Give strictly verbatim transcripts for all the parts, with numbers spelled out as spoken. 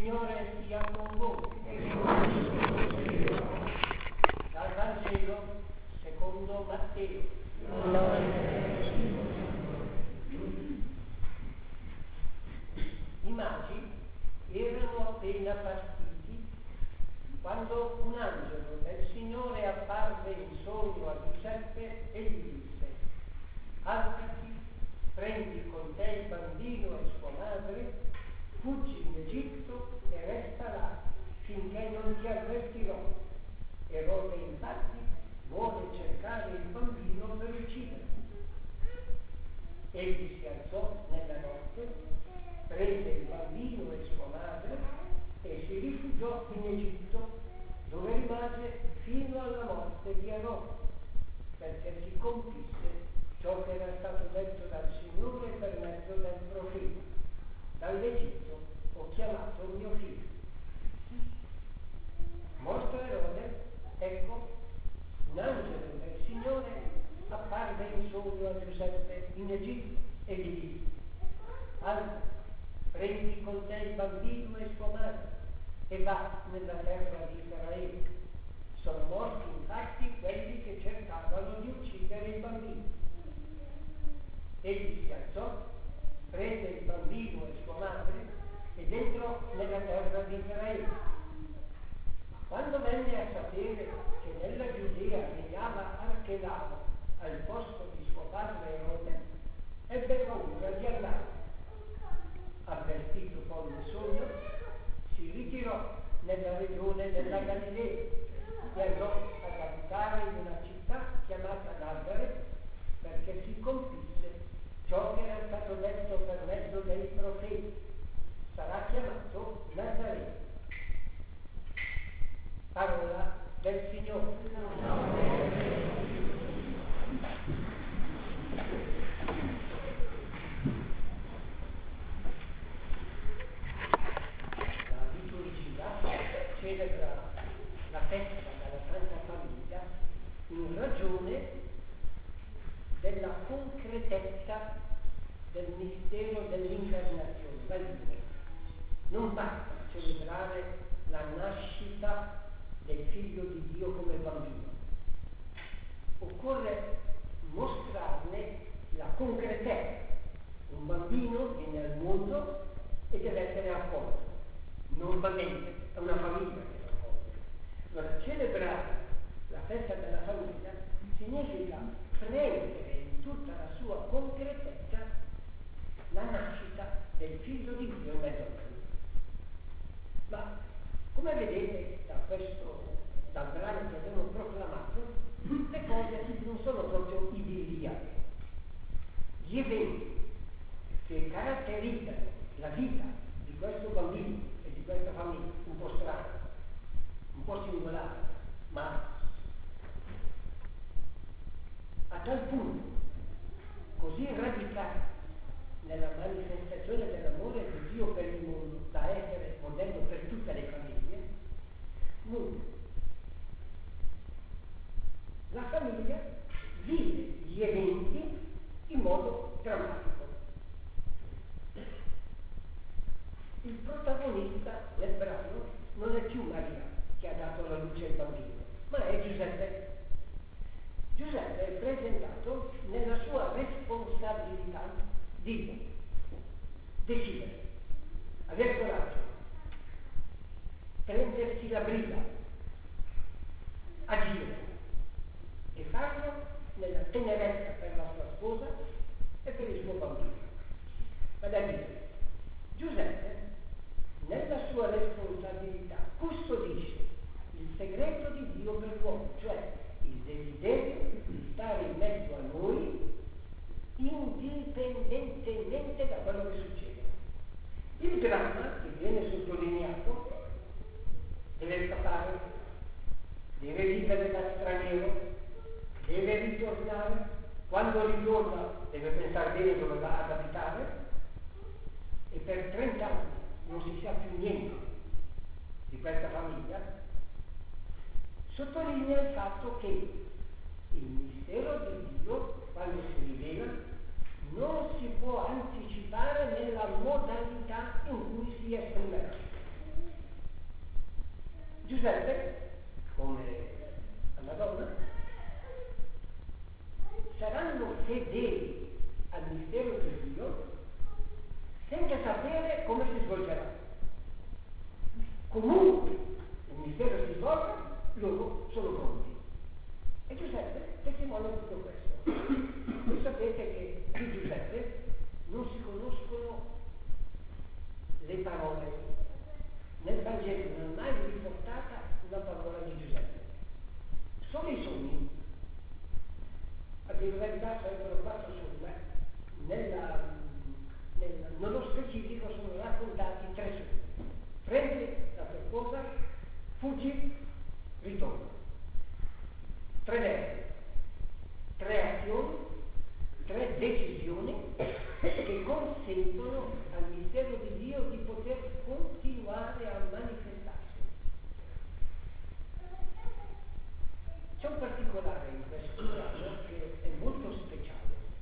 Signore sia con voi. Dal Vangelo secondo Matteo. I magi erano appena partiti quando un angelo del Signore apparve in sogno a Giuseppe e gli disse: alzati, prendi con te il bambino e sua madre, fuggi in Egitto e resta là finché non ti avvertirò. Erode infatti vuole cercare il bambino per ucciderlo. Egli si alzò nella notte, prese il bambino e sua madre e si rifugiò in Egitto, dove rimase fino alla morte di Erode, perché si compisse ciò che era stato detto dal Signore per mezzo del profeta: dall'Egitto ho chiamato mio figlio. Morto Erode, ecco, un angelo del Signore apparve in sogno a Giuseppe in Egitto e gli disse: alzati, prendi con te il bambino e sua madre e va nella terra di Israele. Sono morti infatti quelli che cercavano di uccidere il bambino. Egli si alzò, prese il bambino e sua madre ed entrò nella terra di Israele. Quando venne a sapere che nella Giudea regnava Archelao al posto di suo padre Erode, ebbe paura di andare. Avvertito poi il sogno, si ritirò nella regione della Galilea e andò ad abitare in una città chiamata Nazare, perché si compisse ciò che era stato detto per mezzo dei profeti: sarà chiamato Nazareno. Parola del Signore. La liturgia celebra la festa della Santa Famiglia in ragione della concretezza del mistero dell'incarnazione. Vale a dire, non basta celebrare la nascita del figlio di Dio come bambino, occorre mostrarne la concretezza. Un bambino viene al mondo e deve essere accolto, normalmente è una famiglia che lo accoglie. Allora, celebrare la festa della famiglia significa prendere in tutta la sua concretezza la nascita del figlio di Dio in mezzo a noi. Ma come vedete da questo, dal brano che abbiamo proclamato, le cose non sono proprio idilliache. Gli eventi che caratterizzano la vita di questo bambino e di questa famiglia, un po' strano, un po' singolare, ma a tal punto così radicale nella manifestazione dell'amore di Dio per il mondo da essere modello per tutte le famiglie, nulla. La famiglia vive gli eventi in modo drammatico. Il protagonista del brano non è più Maria che ha dato alla luce il bambino, ma è Giuseppe. Giuseppe è presentato nella sua responsabilità di decidere, avere coraggio, prendersi la briga, agire e farlo nella tenerezza per la sua sposa e per il suo bambino. Vale a dire, Giuseppe nella sua responsabilità custodisce il segreto di Dio per l'uomo, cioè il desiderio di stare in mezzo a noi indipendentemente da quello che succede. Il dramma che viene sottolineato deve scappare, deve vivere da straniero, deve ritornare, quando ritorna deve pensare bene dove va ad abitare, e per trent'anni non si sa più niente di questa famiglia. Sottolinea il fatto che il mistero di Dio, quando si rivela, non si può anticipare nella modalità in cui si esprimerà. comunque il mistero si svolga, loro sono pronti. E Giuseppe testimonia tutto questo. Voi sapete che di Giuseppe non si conoscono le parole. Nel Vangelo non è mai riportata una parola di Giuseppe. Solo i sogni. A dire la verità sarebbero quattro sogni, ma nella, nella, nello specifico sono raccontati tre sogni. Prendi la tua cosa, fuggi, ritorna. Tre verbi, tre azioni, tre decisioni che consentono al mistero di Dio di poter continuare a manifestarsi. C'è un particolare in questo brano che è molto speciale.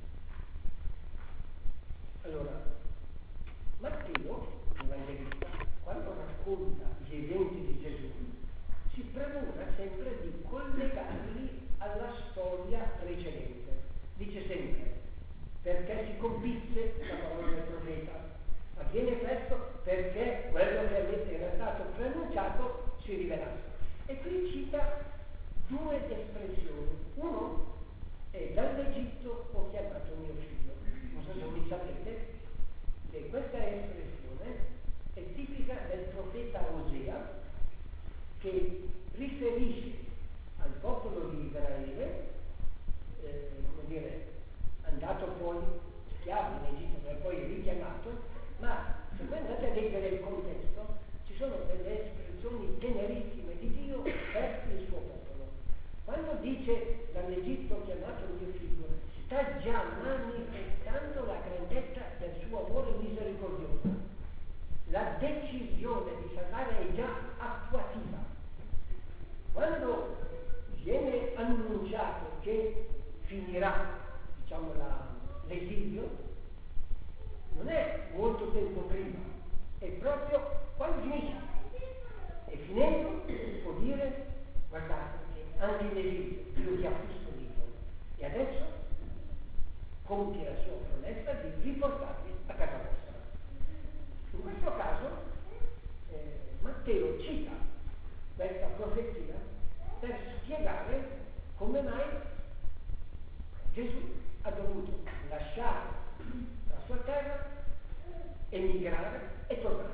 Allora, Matteo, l'Evangelista, quando racconta gli eventi di Gesù, si premura sempre di collegarli alla storia precedente. Dice sempre, perché si compisse la parola del profeta. Avviene questo perché quello che era stato preannunciato si rivelasse. E qui cita due espressioni. Uno è dall'Egitto ho chiamato mio figlio. Non so se voi sapete che questa espressione è tipica del profeta Osea, che riferisce al popolo di Israele, eh, come dire, andato poi schiavo in Egitto e poi richiamato, ma se voi andate a leggere il contesto ci sono delle espressioni tenerissime di Dio per il suo popolo. Quando dice dall'Egitto ho chiamato mio figlio, sta già manifestando la grandezza del suo amore misericordioso. La decisione di salvare è già attuativa. Quando viene annunciato che finirà, diciamo, la, l'esilio, non è molto tempo prima, è proprio quando finisce. E finendo può dire, guardate, che anche in esilio io vi ha custodito e adesso compie la sua promessa di riportarvi a casa vostra. In questo caso eh, Matteo cita questa profezia per spiegare come mai Gesù ha dovuto lasciare la sua terra, emigrare e tornare.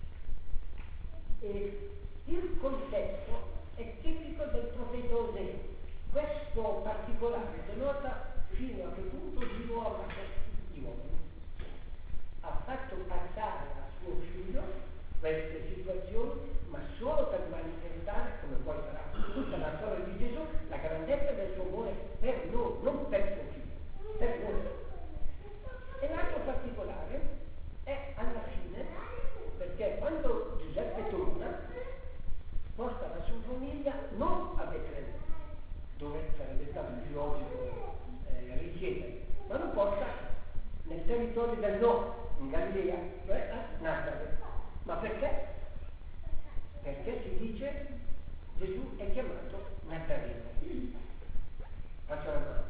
E il contesto è tipico del profeta Osea. Questo particolare denota fino a che punto Dio ha amato gli uomini. Ha fatto passare a suo figlio queste situazioni, ma solo per manifestare, come poi sarà tutta la storia di Gesù, la grandezza del suo amore per noi, non per suo figlio, per noi. E l'altro particolare è alla fine, perché quando Giuseppe torna, porta la sua famiglia non a Betlemme, dove sarebbe stato più logico eh, risiedere, ma lo porta nel territorio del nord, in Galilea, cioè a Nazareth. Ma perché? Perché si dice Gesù è chiamato Nazareno. Faccio la domanda.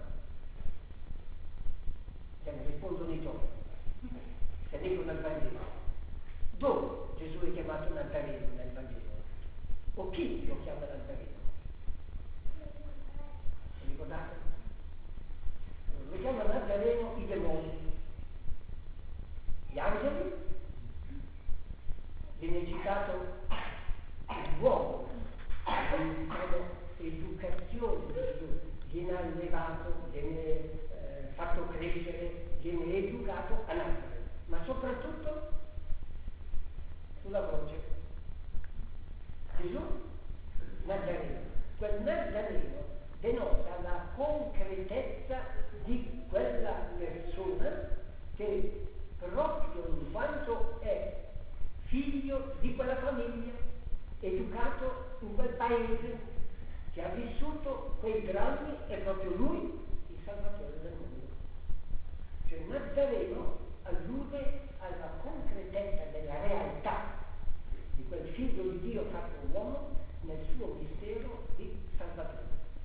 Se ne rispondono i giovani, se dicono nel Vangelo, dove Gesù è chiamato Nazareno nel Vangelo? O chi lo chiama Nazareno? Vi ricordate? Lo chiama Nazareno i demoni, gli angeli. Viene citato l'uomo, diciamo, educazione di Gesù, viene allevato, viene eh, fatto crescere, viene educato a Nazareth, ma soprattutto sulla croce. Gesù Nazareno, quel Nazareno denota la concretezza di quella persona che proprio in quanto è figlio di quella famiglia, educato in quel paese, che ha vissuto quei drammi, è proprio lui il Salvatore del mondo. Cioè Nazareno allude alla concretezza della realtà di quel figlio di Dio fatto uomo nel suo mistero di Salvatore.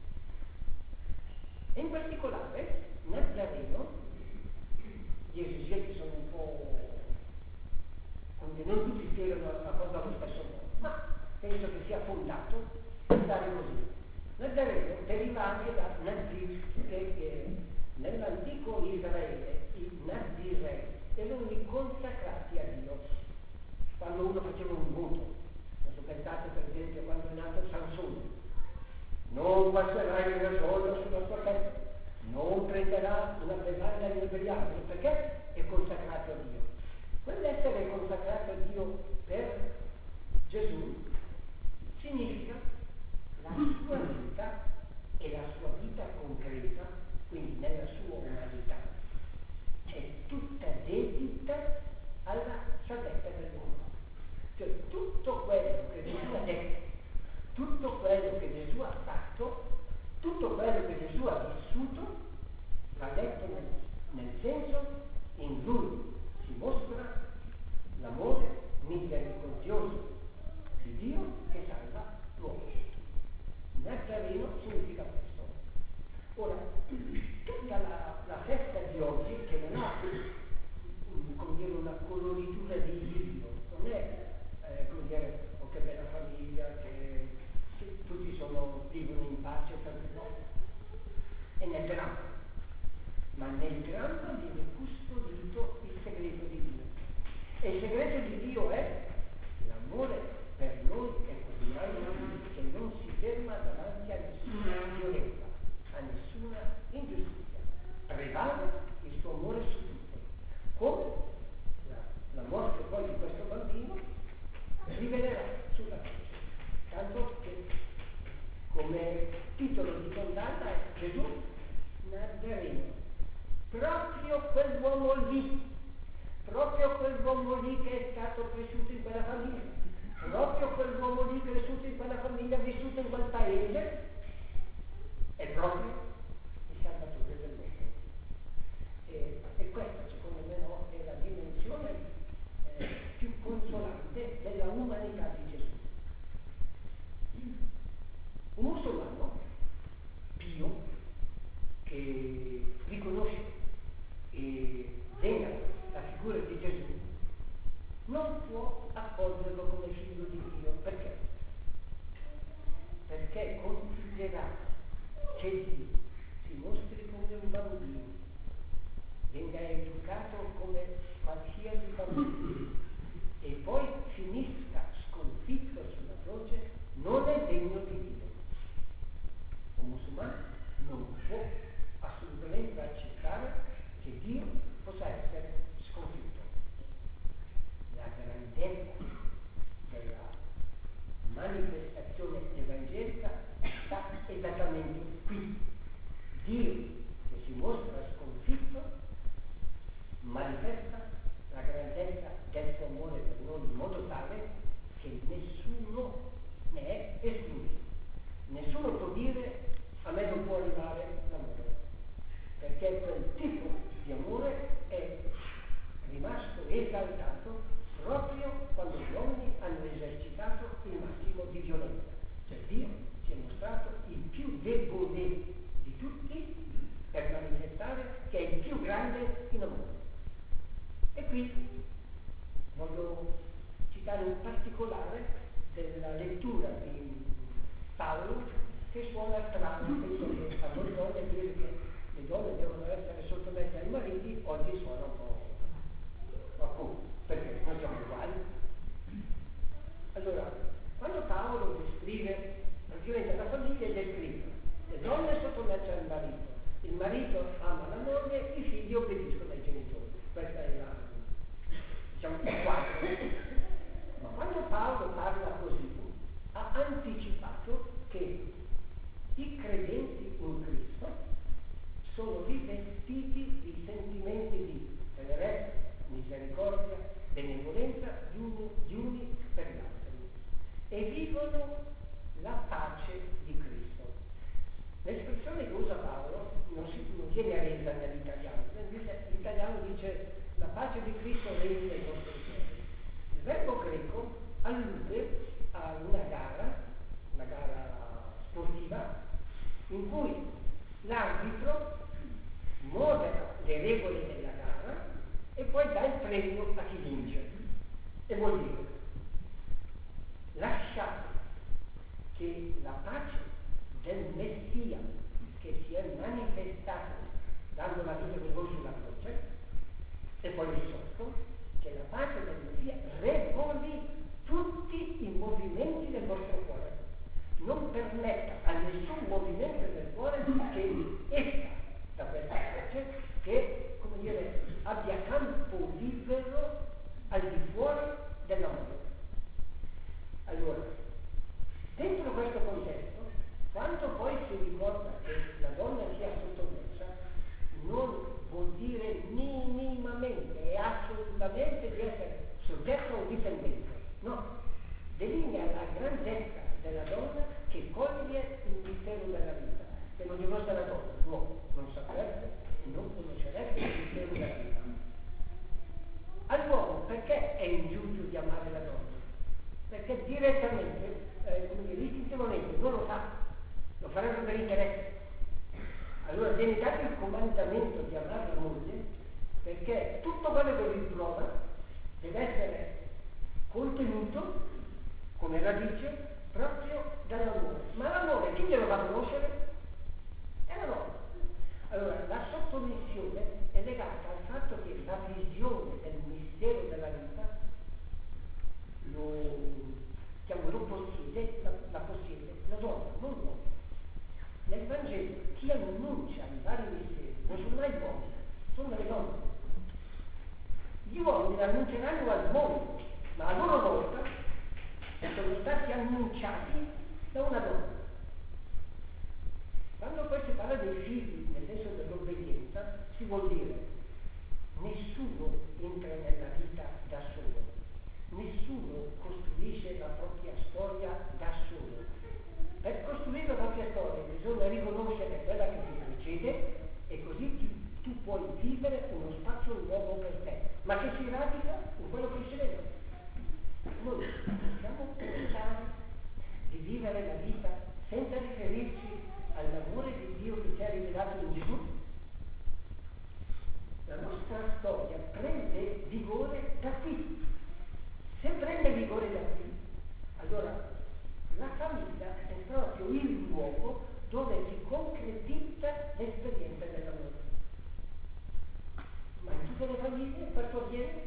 E in particolare Nazareno, gli esegeti sono un po', non tutti spiegano la cosa allo stesso modo, ma penso che sia fondato stare così. Nazareno deriva anche da Nazir, che nell'antico Israele i Nazirei erano i consacrati a Dio. Quando uno faceva un voto, adesso pensate per esempio quando è nato Sansone, non passerai da solo sulla sua testa, non prenderà una bevanda inebriante, perché è consacrato a Dio. Quell'essere consacrato a Dio per Gesù significa la sua vita e la sua vita concreta, quindi nella sua umanità, è tutta dedita alla salvezza dell'uomo. Cioè tutto quello che Gesù ha detto, tutto quello che Gesù ha fatto, tutto quello che Gesù ha vissuto, va detto nel, nel senso in lui si mostra l'amore misericordioso di Dio che salva l'uomo. Nazareno significa questo. Ora, tutta la, la festa di oggi, che non ha come dire, una coloritura di idillio, non è eh, come dire, oh che bella famiglia, che, che tutti sono, vivono in pace, no, è nel dramma. Ma nel dramma viene custodito il segreto di Dio. E il segreto di Dio è l'amore per noi è così grande che non si ferma davanti a nessuna violenza, a nessuna ingiustizia. Prevale il suo amore su tutto. Come la, la morte poi di questo bambino rivelerà sulla croce. Tanto che come titolo di condanna è Gesù Nazareno. Proprio quell'uomo lì, proprio quell'uomo lì che è stato cresciuto in quella famiglia, proprio quell'uomo lì cresciuto in quella famiglia, vissuto in quel paese, è proprio il Salvatore del mondo. E, e questa, secondo me, no, è la dimensione eh, più consolante della umanità di Gesù. Un musulmano pio che riconosce e venera la figura di Gesù non può accoglierlo come figlio di Dio. Perché? Perché considera che Dio si mostri come un bambino, venga educato come qualsiasi bambino e poi finisca sconfitto sulla croce, non è degno di Dio. Un musulmano non può assolutamente accettare che Dio possa essere sconfitto. La grandezza della manifestazione evangelica sta esattamente qui. Dio che si mostra sconfitto manifesta la grandezza del suo amore per noi in modo tale che nessuno ne è escluso. Nessuno può dire a me non può arrivare l'amore, perché quel tipo di amore è rimasto esaltato proprio quando gli uomini hanno esercitato il massimo di violenza. Cioè Dio si è mostrato il più debole di tutti per manifestare che è il più grande in amore. E qui voglio citare un particolare della lettura di Paolo che suona strano. Penso che a voi donne dire che le donne devono essere sottomesse ai mariti oggi suona un po' appunto, perché noi siamo uguali. Allora, quando Paolo descrive praticamente la famiglia, descrive le donne sottomesse al marito, il marito ama la moglie, i figli obbediscono ai genitori. Questa è la, diciamo, il quadro. Ma quando Paolo parla così, ha anticipato che i credenti in Cristo sono rivestiti di sentimenti di tenerezza, misericordia, benevolenza di uni, di uni per gli altri e vivono la pace di Cristo. L'espressione che usa Paolo non, si, non viene resa nell'italiano, l'italiano dice la pace di Cristo regna nei vostri cuori. Il verbo greco allude a una gara, una gara sportiva, in cui l'arbitro modera le regole della gara e poi dà il premio a chi vince. E vuol dire lasciate che la pace del Messia che si è manifestato dando la vita per voi sulla croce, e poi risorto, che la pace del Messia regoli tutti i movimenti del vostro cuore, non permetta a nessun movimento del cuore che esca da questa pace, che, come dire, abbia campo libero al di fuori dell'amore. Allora, dentro questo contesto, quando poi si ricorda che la donna sia sottomessa, non vuol dire minimamente e assolutamente di essere soggetto o dipendente, no, delinea la grandezza della donna che coglie il mistero della vita. Se non gli fosse la donna, l'uomo non saprebbe e non conoscerebbe il mistero della vita. All'uomo perché è ingiusto di amare la donna? Perché direttamente, eh, come dire, istintivamente non lo fa, lo farebbe per interesse. Allora viene dato il comandamento di amare la moglie, perché tutto quello che vi prova deve essere contenuto come radice proprio dall'amore. Ma l'amore chi glielo fa conoscere? È la donna. Allora la sottomissione è legata al fatto che la visione del mistero della vita lo, diciamo, lo possiede, la, la possiede la donna, non l'uomo. Nel Vangelo chi annuncia i vari misteri non sono mai gli uomini, sono le donne. Gli uomini annunceranno al mondo, ma a loro volta sono stati annunciati da una donna. Quando poi si parla dei figli nel senso dell'obbedienza, si vuol dire nessuno entra nella vita da solo, nessuno costruisce la propria storia da solo. Per costruire la propria storia bisogna riconoscere quella che ti precede e così ti, tu puoi vivere uno spazio nuovo per te, ma che si radica in quello precedente. Noi possiamo pensare di vivere la vita senza riferirci all'amore di Dio che ci ha rivelato in Gesù? La nostra storia prende vigore da qui. Se prende vigore da qui, allora la famiglia è proprio il luogo dove si concretizza l'esperienza dell'amore. Ma in tutte le famiglie questo avviene?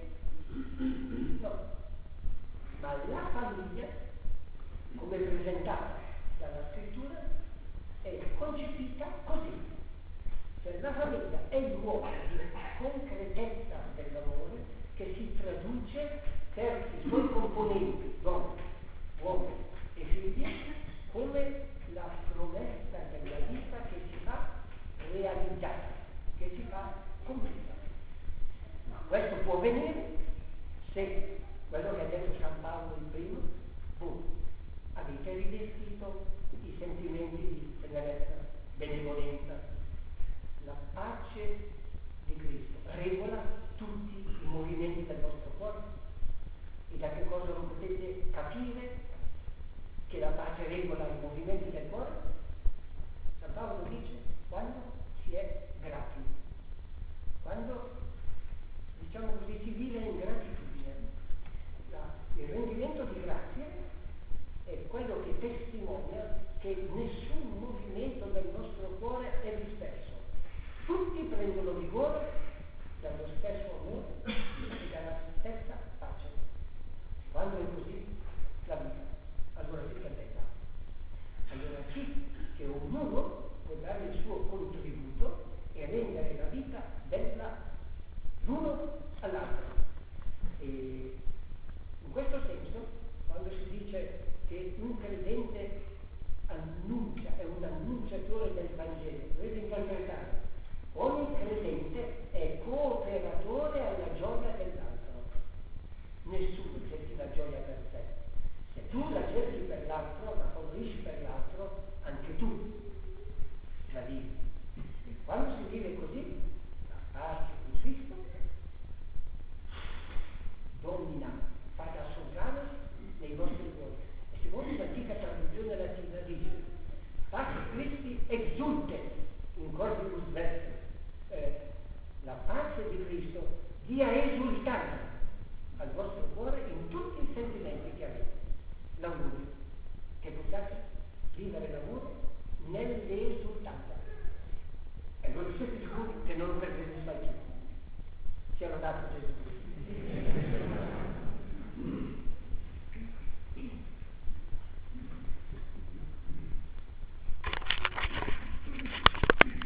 No. Ma la famiglia, come presentata dalla scrittura, è concepita così. Cioè la famiglia è il luogo di concretezza dell'amore che si traduce per i suoi componenti, donne, uomini e figli, come la promessa della vita che si fa realizzata, che si fa compiuta. Ma questo può avvenire se quello che ha detto San Paolo il primo, voi avete rivestito i sentimenti di tenerezza, benevolenza, la pace di Cristo regola tutti i movimenti del vostro cuore. E da che cosa lo potete capire che la pace regola i movimenti del cuore? San Paolo dice quando si è grati, quando, diciamo così, si vive in gratitudine. Il rendimento di grazie è quello che testimonia che nessun movimento del nostro cuore è disperso. Tutti prendono vigore dallo stesso amore e dalla stessa pace. Quando è così, la vita allora si bella. Allora sì che ognuno può dare il suo contributo e rendere la vita bella l'uno all'altro. E in questo senso, quando si dice che un credente annuncia, è un annunciatore del Vangelo, dovete interpretare, ogni credente è cooperatore alla gioia dell'altro. Nessuno cerchi la gioia per sé. Se tu la cerchi per l'altro, la favorisci per l'altro, anche tu la vivi. E quando si vive così, la pace di Cristo domina, fa da sovrano nei vostri cuori. E secondo l'antica traduzione latina dice pax Christi exultet in corpus vestem, eh, la pace di Cristo dia esultanza vivere l'amore nell'esultanza. E voi siete sicuri che non perdete mai più. Siano dati Gesù Cristo.